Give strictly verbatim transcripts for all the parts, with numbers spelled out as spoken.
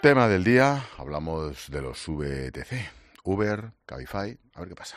Tema del día, hablamos de los V T C, Uber, Cabify, a ver qué pasa.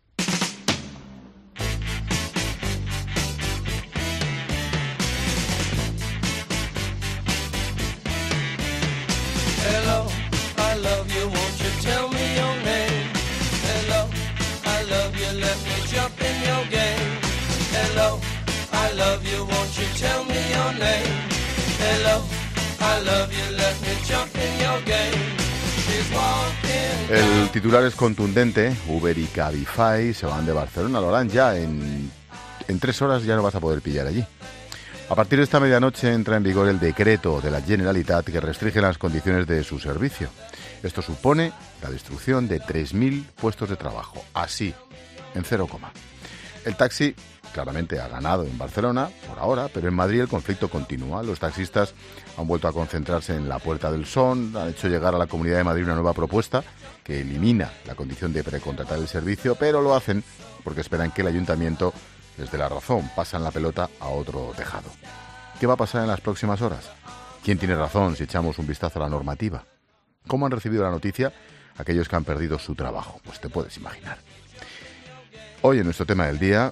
Hello, I love you, won't you tell me your name? Hello, I love you, let me jump in your game. Hello, I love you, won't you tell me your name? Hello, I love you, let me jump in your game. She's walking down. El titular es contundente, Uber y Cabify se van de Barcelona, lo harán ya, en, en tres horas ya no vas a poder pillar allí. A partir de esta medianoche entra en vigor el decreto de la Generalitat que restringe las condiciones de su servicio. Esto supone la destrucción de tres mil puestos de trabajo, así, en cero coma. El taxi claramente ha ganado en Barcelona, por ahora, pero en Madrid el conflicto continúa. Los taxistas han vuelto a concentrarse en la Puerta del Sol, han hecho llegar a la Comunidad de Madrid una nueva propuesta que elimina la condición de precontratar el servicio, pero lo hacen porque esperan que el ayuntamiento, desde la razón, pasan la pelota a otro tejado. ¿Qué va a pasar en las próximas horas? ¿Quién tiene razón si echamos un vistazo a la normativa? ¿Cómo han recibido la noticia aquellos que han perdido su trabajo? Pues te puedes imaginar. Hoy en nuestro tema del día,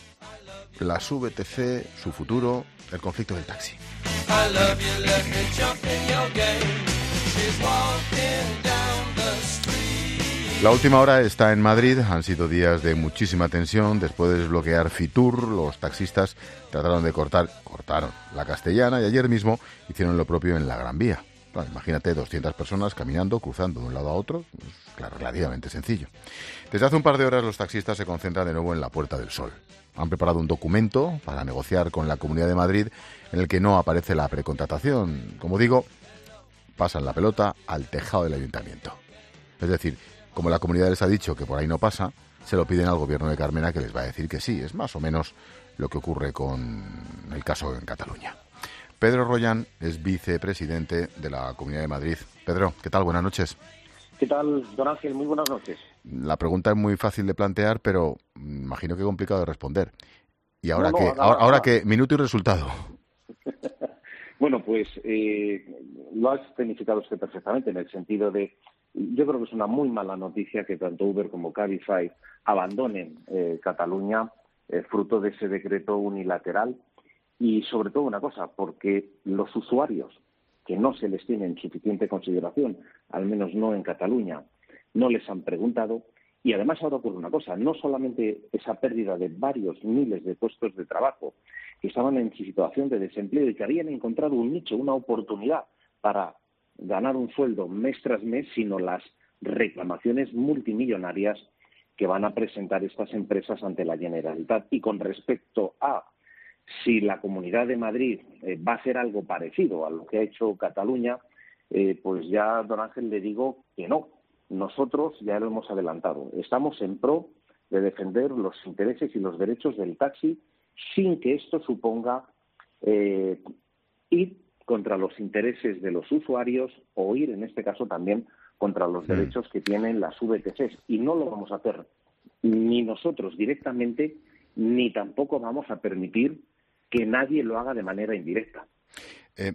las V T C, su futuro, el conflicto del taxi. I love you, let me jump in your game. She's walking down the street. La última hora está en Madrid. Han sido días de muchísima tensión. Después de desbloquear Fitur, los taxistas trataron de cortar, cortaron la Castellana y ayer mismo hicieron lo propio en la Gran Vía. Bueno, imagínate doscientas personas caminando, cruzando de un lado a otro. Pues, claro, relativamente sencillo. Desde hace un par de horas los taxistas se concentran de nuevo en la Puerta del Sol. Han preparado un documento para negociar con la Comunidad de Madrid en el que no aparece la precontratación. Como digo, pasan la pelota al tejado del ayuntamiento. Es decir, como la comunidad les ha dicho que por ahí no pasa, se lo piden al gobierno de Carmena, que les va a decir que sí. Es más o menos lo que ocurre con el caso en Cataluña. Pedro Rollán es vicepresidente de la Comunidad de Madrid. Pedro, ¿qué tal? Buenas noches. ¿Qué tal, don Ángel? Muy buenas noches. La pregunta es muy fácil de plantear, pero imagino que complicado de responder. ¿Y ahora No, no, qué? nada, Ahora, ahora nada. qué, minuto y resultado. Bueno, pues eh, lo has tenificado usted perfectamente en el sentido de, yo creo que es una muy mala noticia que tanto Uber como Cabify abandonen eh, Cataluña, eh, fruto de ese decreto unilateral, y sobre todo una cosa, porque los usuarios que no se les tiene en suficiente consideración, al menos no en Cataluña, no les han preguntado. Y además ahora ocurre una cosa, no solamente esa pérdida de varios miles de puestos de trabajo que estaban en situación de desempleo y que habían encontrado un nicho, una oportunidad para ganar un sueldo mes tras mes, sino las reclamaciones multimillonarias que van a presentar estas empresas ante la Generalitat. Y con respecto a si la Comunidad de Madrid eh, va a hacer algo parecido a lo que ha hecho Cataluña, eh, pues ya, don Ángel, le digo que no. Nosotros ya lo hemos adelantado. Estamos en pro de defender los intereses y los derechos del taxi sin que esto suponga eh, ir contra los intereses de los usuarios o ir, en este caso, también contra los derechos que tienen las V T Cs. Y no lo vamos a hacer ni nosotros directamente, ni tampoco vamos a permitir que nadie lo haga de manera indirecta. Eh,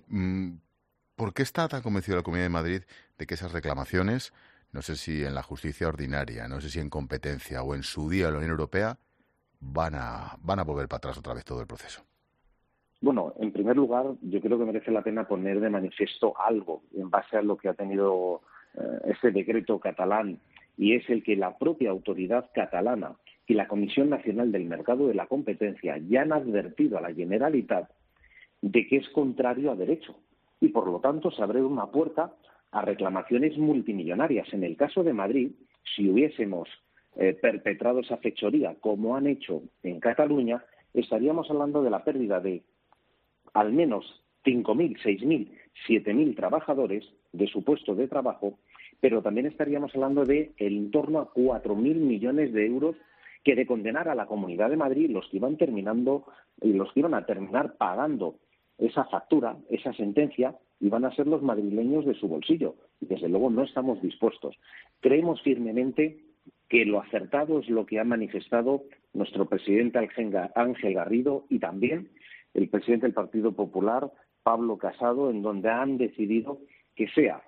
¿Por qué está tan convencida la Comunidad de Madrid de que esas reclamaciones, no sé si en la justicia ordinaria, no sé si en competencia o en su día en la Unión Europea, van a, van a volver para atrás otra vez todo el proceso? Bueno, en primer lugar, yo creo que merece la pena poner de manifiesto algo en base a lo que ha tenido eh, este decreto catalán, y es el que la propia autoridad catalana y la Comisión Nacional del Mercado de la Competencia ya han advertido a la Generalitat de que es contrario a derecho y, por lo tanto, se abre una puerta a reclamaciones multimillonarias. En el caso de Madrid, si hubiésemos eh, perpetrado esa fechoría como han hecho en Cataluña, estaríamos hablando de la pérdida de al menos cinco mil, seis mil, siete mil trabajadores de su puesto de trabajo, pero también estaríamos hablando de en torno a cuatro mil millones de euros que de condenar a la Comunidad de Madrid, los que iban terminando y los que iban a terminar pagando esa factura, esa sentencia, iban a ser los madrileños de su bolsillo. Y desde luego no estamos dispuestos. Creemos firmemente que lo acertado es lo que ha manifestado nuestro presidente Ángel Garrido y también el presidente del Partido Popular, Pablo Casado, en donde han decidido que sea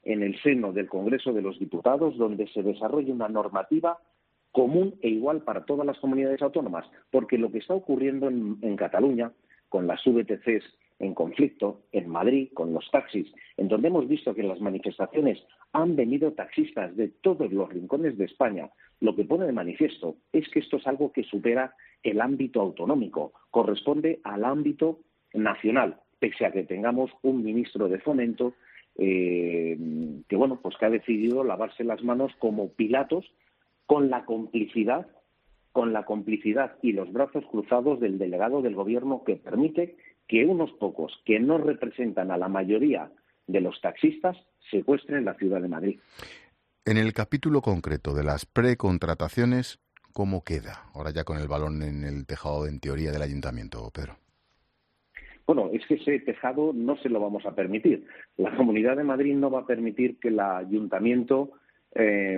en el seno del Congreso de los Diputados, donde se desarrolle una normativa común e igual para todas las comunidades autónomas, porque lo que está ocurriendo en, en Cataluña, con las V T Cs en conflicto, en Madrid, con los taxis, en donde hemos visto que en las manifestaciones han venido taxistas de todos los rincones de España, lo que pone de manifiesto es que esto es algo que supera el ámbito autonómico, corresponde al ámbito nacional, pese a que tengamos un ministro de Fomento eh, que, bueno, pues que ha decidido lavarse las manos como Pilatos con la complicidad, con la complicidad y los brazos cruzados del delegado del Gobierno, que permite que unos pocos que no representan a la mayoría de los taxistas secuestren la ciudad de Madrid. En el capítulo concreto de las precontrataciones, ¿cómo queda? Ahora ya con el balón en el tejado, en teoría, del ayuntamiento, Pedro. Bueno, es que ese tejado no se lo vamos a permitir. La Comunidad de Madrid no va a permitir que el ayuntamiento eh,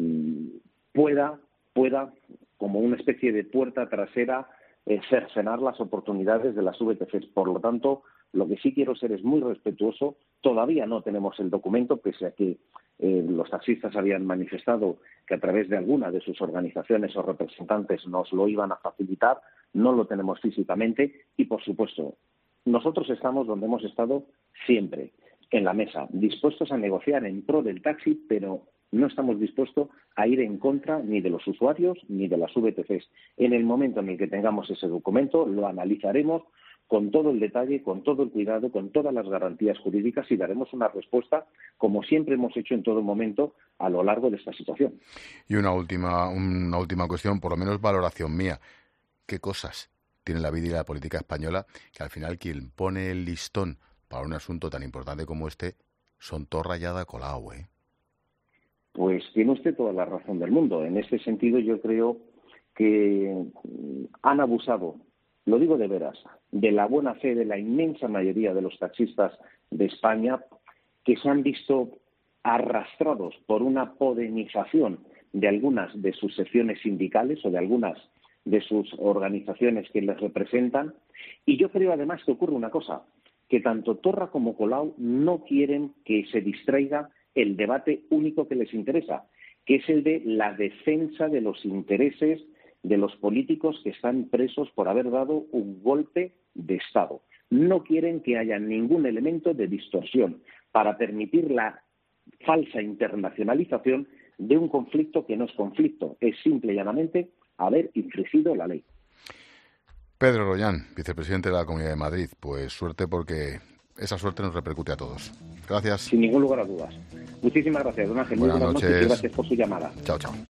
pueda, pueda, como una especie de puerta trasera, eh, cercenar las oportunidades de las V T Cs. Por lo tanto, lo que sí quiero ser es muy respetuoso. Todavía no tenemos el documento, pese a que eh, los taxistas habían manifestado que a través de alguna de sus organizaciones o representantes nos lo iban a facilitar. No lo tenemos físicamente y, por supuesto, nosotros estamos donde hemos estado siempre, en la mesa, dispuestos a negociar en pro del taxi, pero no estamos dispuestos a ir en contra ni de los usuarios ni de las V T Cs. En el momento en el que tengamos ese documento, lo analizaremos con todo el detalle, con todo el cuidado, con todas las garantías jurídicas y daremos una respuesta, como siempre hemos hecho en todo momento, a lo largo de esta situación. Y una última, una última cuestión, por lo menos valoración mía. ¿Qué cosas tiene la vida y la política española que al final quien pone el listón para un asunto tan importante como este son todo rayada colao, eh? Pues tiene usted toda la razón del mundo. En este sentido, yo creo que han abusado, lo digo de veras, de la buena fe de la inmensa mayoría de los taxistas de España, que se han visto arrastrados por una podemización de algunas de sus secciones sindicales o de algunas de sus organizaciones que les representan. Y yo creo además que ocurre una cosa, que tanto Torra como Colau no quieren que se distraiga el debate único que les interesa, que es el de la defensa de los intereses de los políticos que están presos por haber dado un golpe de Estado. No quieren que haya ningún elemento de distorsión para permitir la falsa internacionalización de un conflicto que no es conflicto, es simple y llanamente haber infringido la ley. Pedro Rollán, vicepresidente de la Comunidad de Madrid, pues suerte, porque esa suerte nos repercute a todos. Gracias. Sin ningún lugar a dudas. Muchísimas gracias, don Ángel. Buenas, Muy buenas noches. noches y gracias por su llamada. Chao, chao.